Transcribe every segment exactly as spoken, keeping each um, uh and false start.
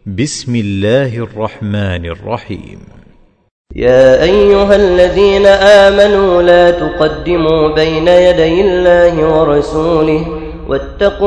بسم الله الرحمن الرحيم. يا أيها الذين آمنوا لا تقدموا بين يدي الله ورسوله واتقوا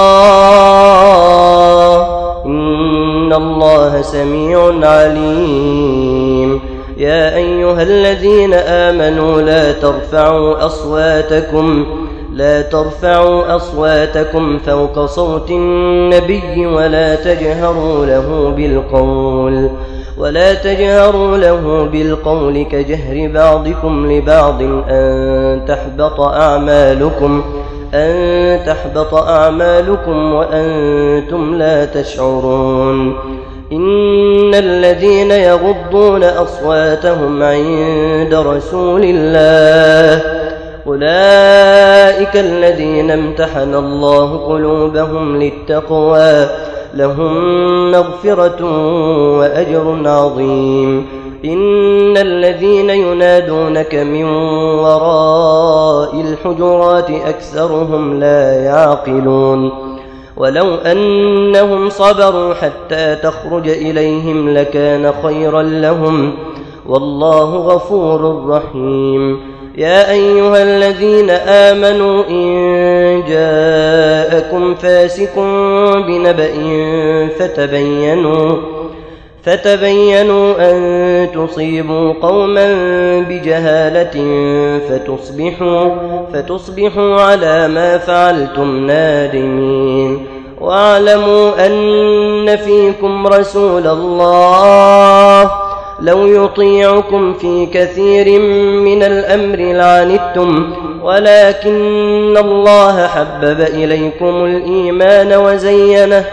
الله إن الله سميع عليم. يا أيها الذين آمنوا لا ترفعوا أصواتكم لا ترفعوا أصواتكم فوق صوت النبي ولا تجهروا له بالقول ولا تجهروا له بالقول كجهر بعضكم لبعض أن تحبط أعمالكم أن تحبط أعمالكم وأنتم لا تشعرون. إن الذين يغضون أصواتهم عند رسول الله أولئك الذين امتحن الله قلوبهم للتقوى لهم مغفرة وأجر عظيم. إن الذين ينادونك من وراء الحجرات أكثرهم لا يعقلون. ولو أنهم صبروا حتى تخرج إليهم لكان خيرا لهم والله غفور رحيم. يا أيها الذين آمنوا إن جاءكم فاسق بنبأ فتبينوا فتبينوا أن تصيبوا قوما بجهالة فتصبحوا فتصبحوا على ما فعلتم نادمين. واعلموا أن فيكم رسول الله لو يطيعكم في كثير من الأمر لعنتم ولكن الله حبب إليكم الإيمان وزينه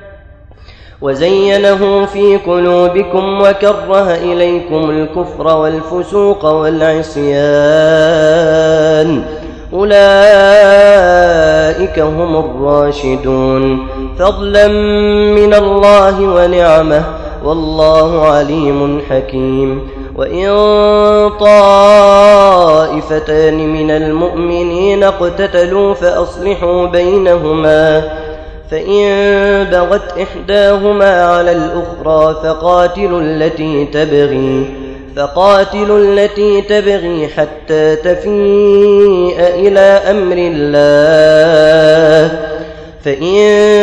وزينه في قلوبكم وكره إليكم الكفر والفسوق والعصيان أولئك هم الراشدون فضلا من الله ونعمه والله عليم حكيم. وإن طائفتان من المؤمنين اقتتلوا فأصلحوا بينهما فإن بغت إحداهما على الأخرى فقاتلوا التي تبغي فقاتلوا التي تبغي حتى تفيء إلى أمر الله فإن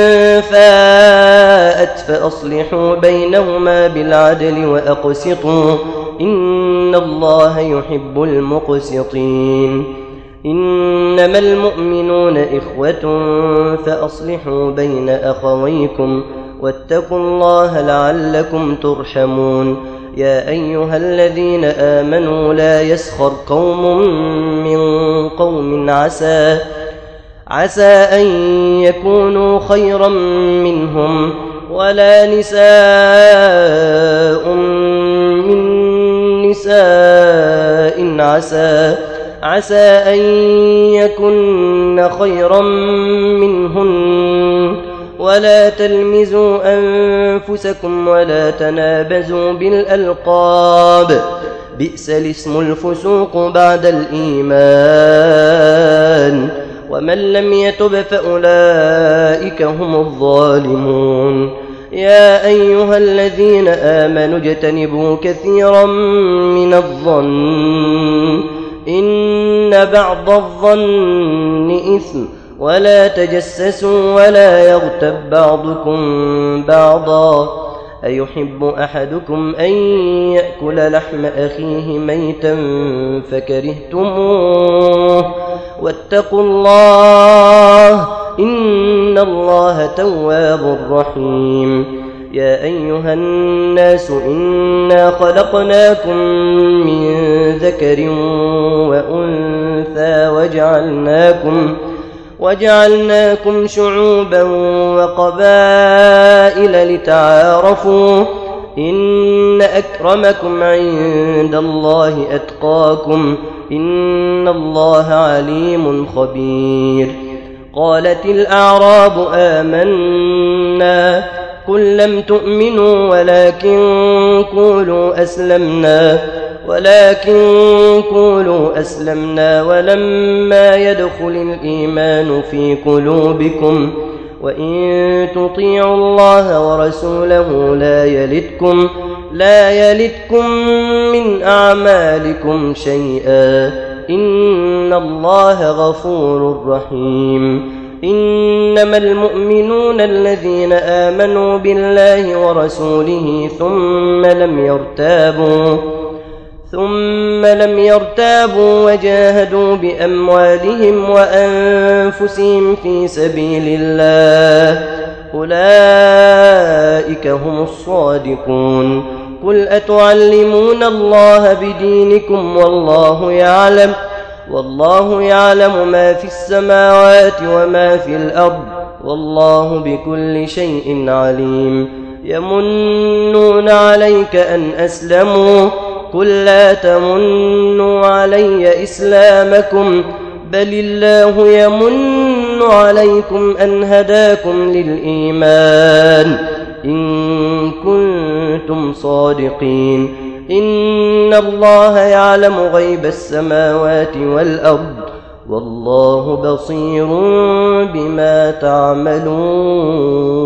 فاءت فأصلحوا بينهما بالعدل وأقسطوا إن الله يحب المقسطين. إنما المؤمنون إخوة فأصلحوا بين أخويكم واتقوا الله لعلكم ترحمون. يا أيها الذين آمنوا لا يسخر قوم من قوم عسى عسى أن يكونوا خيرا منهم ولا نساء من نساء عسى عسى أن يكن خيرا منهن ولا تلمزوا أنفسكم ولا تنابزوا بالألقاب بئس الاسم الفسوق بعد الإيمان ومن لم يتب فأولئك هم الظالمون. يا أيها الذين آمنوا اجتنبوا كثيرا من الظن إن بعض الظن إثم ولا تجسسوا ولا يغتب بعضكم بعضا أيحب أحدكم أن يأكل لحم أخيه ميتا فكرهتموه واتقوا الله إن الله تواب رحيم. يا أيها الناس إنا خلقناكم من ذكر وأنثى وجعلناكم وجعلناكم شعوبا وقبائل لتعارفوا إن أكرمكم عند الله أتقاكم إن الله عليم خبير. قالت الأعراب آمنا قل لم تؤمنوا ولكن قولوا أسلمنا ولكن قولوا أسلمنا ولما يدخل الإيمان في قلوبكم وإن تطيعوا الله ورسوله لا يلتكم لا يلتكم من أعمالكم شيئا إن الله غفور رحيم إنما المؤمنون الذين آمنوا بالله ورسوله ثم لم يرتابوا ثم لم يرتابوا وجاهدوا بأموالهم وأنفسهم في سبيل الله أولئك هم الصادقون قل أتعلمون الله بدينكم والله يعلم والله يعلم ما في السماوات وما في الأرض والله بكل شيء عليم يمنون عليك أن أسلموا قل لا تمنوا علي إسلامكم بل الله يمن عليكم أن هداكم للإيمان إن كنتم صادقين إن الله يعلم غيب السماوات والأرض والله بصير بما تعملون.